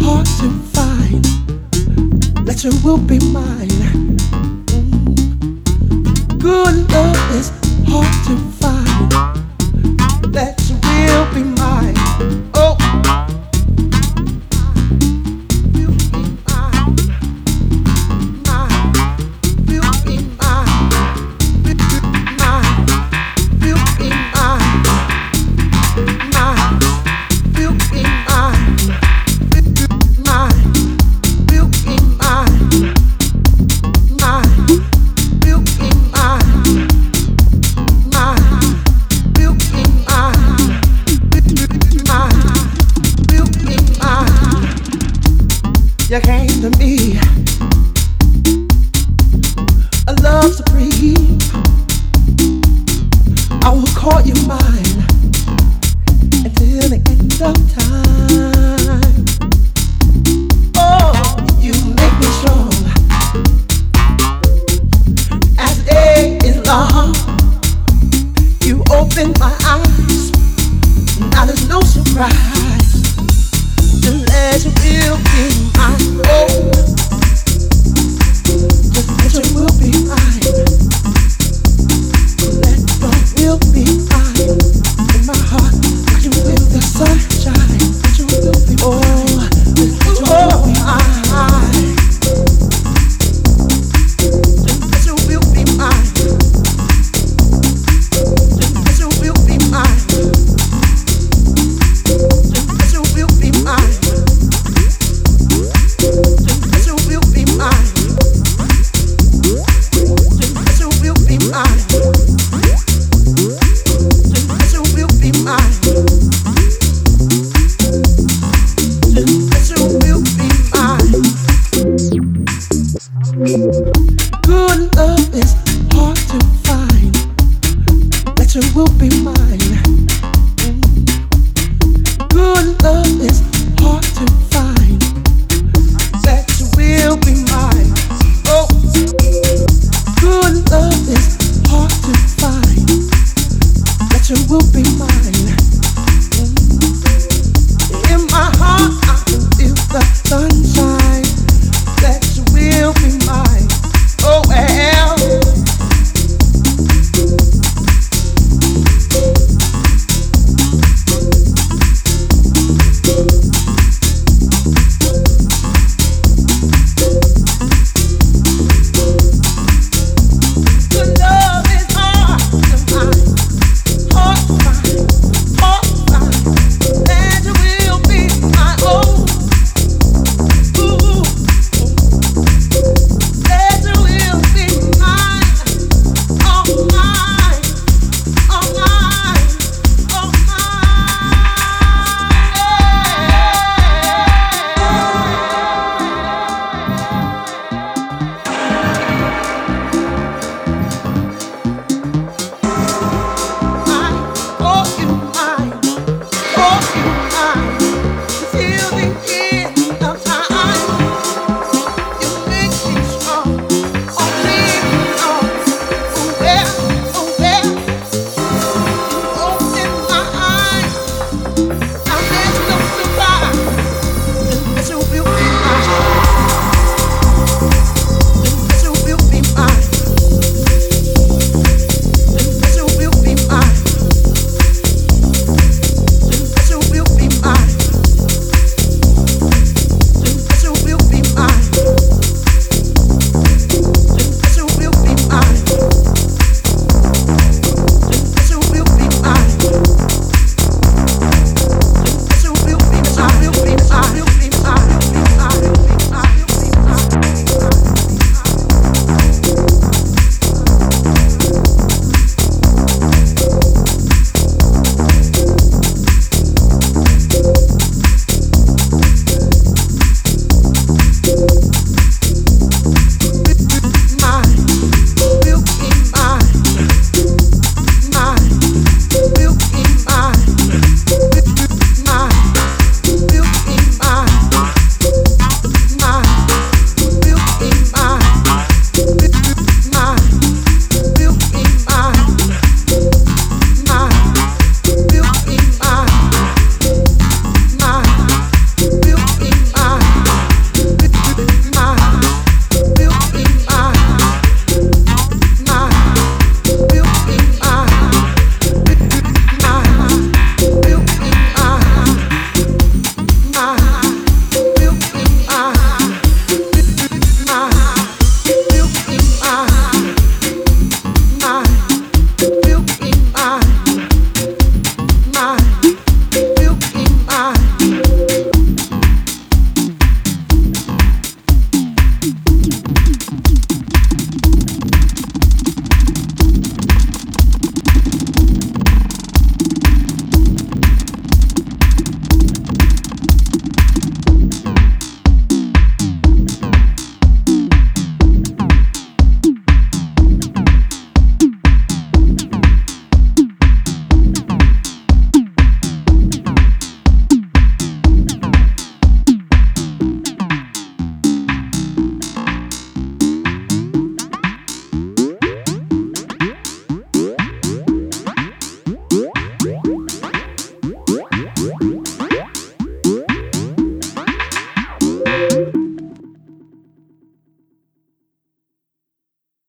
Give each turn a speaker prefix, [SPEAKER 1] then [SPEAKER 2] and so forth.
[SPEAKER 1] hard to find. That you will be mine. Good love is hard to find. That you will be mine. Oh, will be mine. Mine. Will be mine. Mine. Will be mine. Mine. Will be mine. Mine. Will be mine. Mine. Will be mine. Mine. Will be mine. Mine. Will be mine. You came to me, a love supreme. I will call you mine until the end of time. Oh, you make me strong as the day is long. You open my eyes, now there's no surprise. The legend will be mine. Oh, the legend will be mine. The legend will be mine. In my heart, I can feel the sunshine. The legend will be mine. The legend will be mine. The legend will be mine. The legend will be mine. The legend will be mine. The legend will be mine. The legend will be mine. The legend will be mine. The legend will be mine. Good love is hard to find. That you will be mine. Good love is hard to find. That you will be mine. Oh, good love is hard to find. That you will be mine. In my heart, I can feel the sun